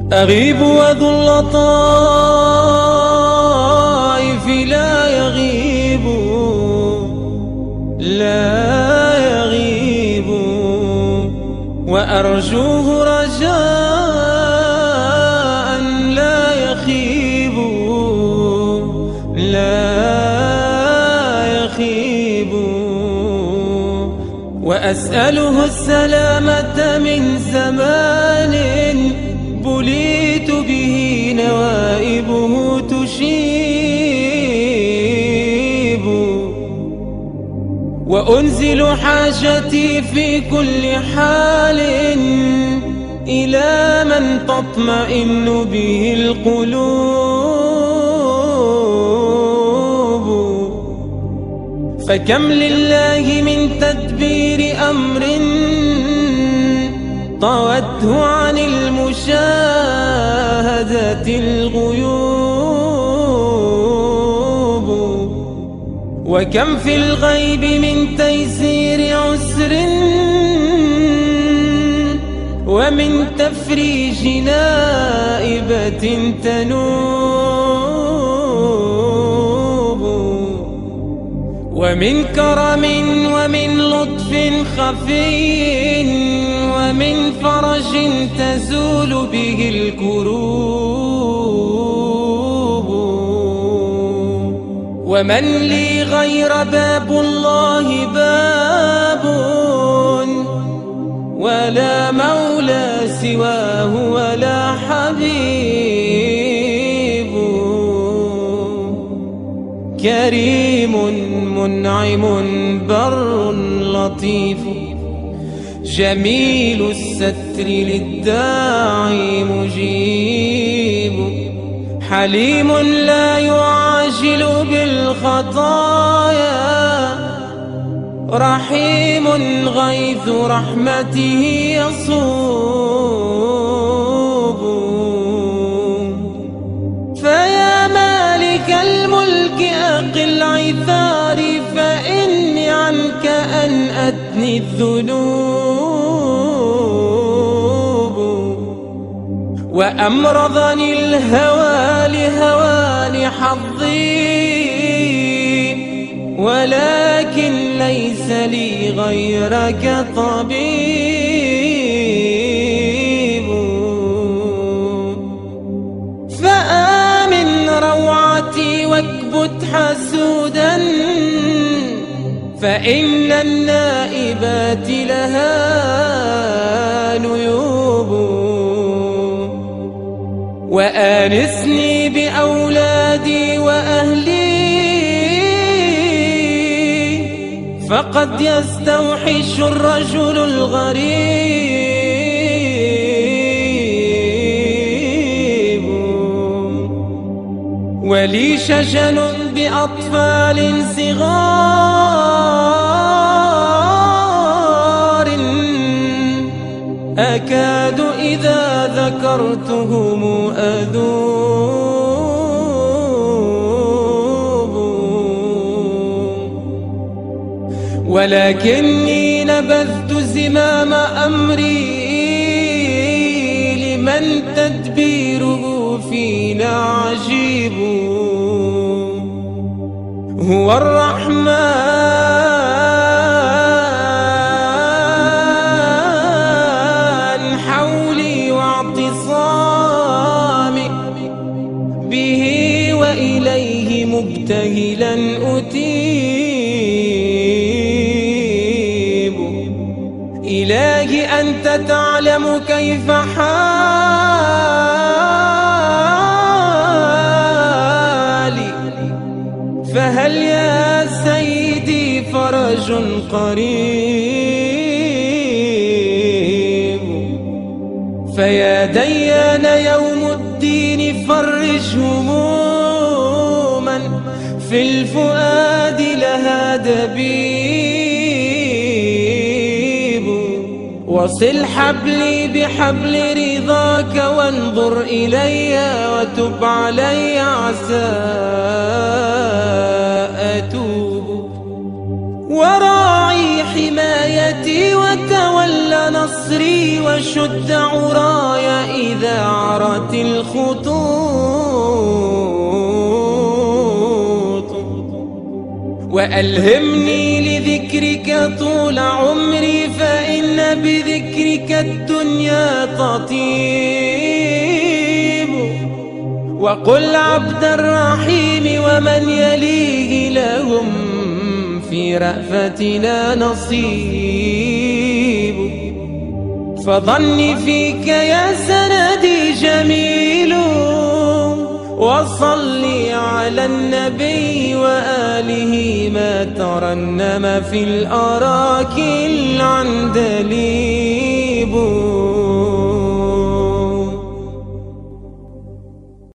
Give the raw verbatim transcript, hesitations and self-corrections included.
أغيب وذو اللطائف لا يغيب، لا يغيب، وأرجوه رجاء لا يخيب، لا يخيب، وأسأله السلامة من زمان بليت به نوائبه تشيب، وأنزل حاجتي في كل حال إلى من تطمئن به القلوب. فكم لله من تدبير أمر طوته عن المشاهدة الغيوب، وكم في الغيب من تيسير عسر ومن تفريج نائبة تنوب، ومن كرم ومن لطف خفي ومن فرج تزول به الكروب. ومن لي غير باب الله باب، ولا مولى سواه ولا حبيب. كريم منعم بر لطيف، جميل الستر للداعي مجيب. حليم لا يعاجل بالخطايا، رحيم غيث رحمته يصوب. فيا مالك الملك أقل عثاري، فإني عنك أنأتني الذنوب. وأمرضني الهوى لهوان حظي، ولكن ليس لي غيرك طبيب. فآمن روعتي واكبت حسودا، فإن النائبات لها نيوب. وآنسني بأولادي وأهلي، فقد يستوحش الرجل الغريب. ولي شجن بأطفال صغار، أكاد إذا ذكرتهم أذوب. ولكني نبذت زمام أمري لمن تدبيره فينا عجيب. هو الرحمن حولي واعتصامي به، وإليه مبتهلا أتيب. إلهي أنت تعلم كيف حالي، فهل يا سيدي فرج قريب. فيا ديان يوم الدين فرج هموما في الفؤاد لها دبيب. وصل حبلي بحبل رضاك وانظر إلي وتب علي عسى أتوب. وراعي حمايتي وتولى نصري وشد عراي إذا عرت الخطوط، وألهمني لذكرك طول عمري فإن بذكرك الدنيا تطيب. وقل عبد الرحيم ومن يليه لهم في رأفتنا نصيب. فظني فيك يا سندي جميل، وصلي على النبي وآله ما ترنم في الأراك العندليب.